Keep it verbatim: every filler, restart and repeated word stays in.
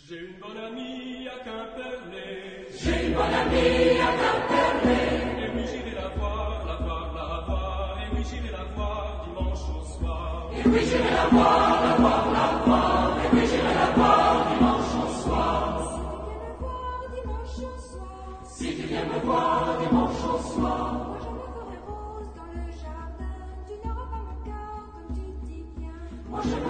J'ai une bonne amie à Quimperlé. J'ai une bonne amie à Quimperlé. Et oui, j'irai la voir, la voir, la voir. Et oui, j'irai la voir dimanche au soir. Et oui, j'irai la voir, la voir, la voir. Et oui, j'irai la voir dimanche au soir. Si tu viens me voir dimanche au soir. Moi je me ferai rose dans le jardin. Tu n'auras pas mon cœur comme tu dis bien. Moi je